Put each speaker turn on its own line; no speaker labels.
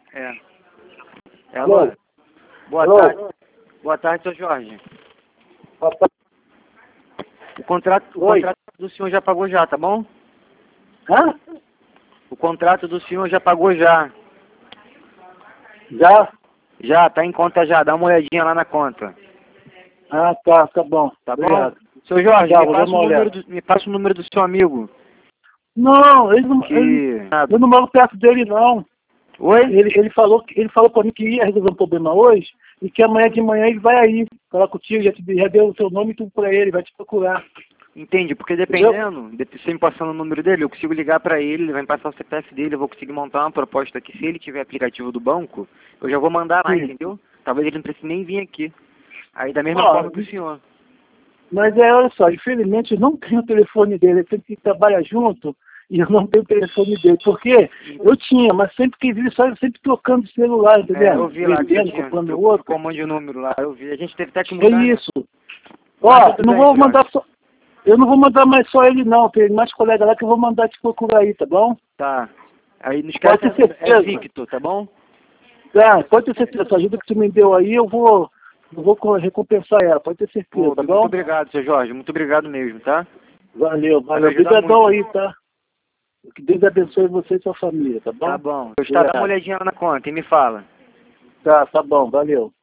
É. Alô? Boa tarde. Boa tarde, seu Jorge. O contrato do senhor já pagou já, tá bom?
Hã?
O contrato do senhor já pagou já.
Já?
Já, tá em conta já. Dá uma olhadinha lá na conta.
Ah, tá bom.
Tá
Obrigado.
bom? Seu Jorge,
Já,
me
vou
passa,
dar uma olhada.
me passa o número do seu amigo.
Não,
Que...
eu não moro perto dele, não.
Oi?
Ele falou pra mim que ia resolver um problema hoje e que amanhã de manhã ele vai aí falar contigo, já deu o seu nome e tudo pra ele, vai te procurar.
Entende? Porque dependendo, de você me passando o número dele, eu consigo ligar pra ele vai me passar o CPF dele, eu vou conseguir montar uma proposta aqui. Se ele tiver aplicativo do banco, eu já vou mandar lá,
Sim.
entendeu? Talvez ele não precise nem vir aqui. Aí da mesma forma que o senhor.
Mas olha só, infelizmente eu não tenho o telefone dele, ele sempre trabalha junto e eu não tenho o telefone dele. Porque eu tinha, mas sempre que ele só sempre trocando de celular, entendeu?
Eu vi lá que você
Vendendo,
tinha,
comprando outro.
trocou um monte de número lá, eu vi. A gente teve até que
É
mudar, né?
isso.
Mas
Ó,
tudo
não
bem,
vou
Jorge.
mandar só. Eu não vou mandar mais só ele não, tem mais colega lá que eu vou mandar te procurar aí, tá bom?
Tá. Aí não esquece,
Pode ter certeza.
é Victor, tá bom?
Tá, pode ter certeza, essa ajuda que tu me deu aí, eu vou recompensar ela, pode ter certeza,
Pô,
tá
muito
bom?
obrigado, seu Jorge. Muito obrigado mesmo, tá?
Valeu.
Vai me ajudar
Obrigadão
muito.
aí, tá? Que Deus abençoe você e sua família, tá bom?
Tá bom. Eu estava dando uma olhadinha lá na conta e me fala.
Tá bom, valeu.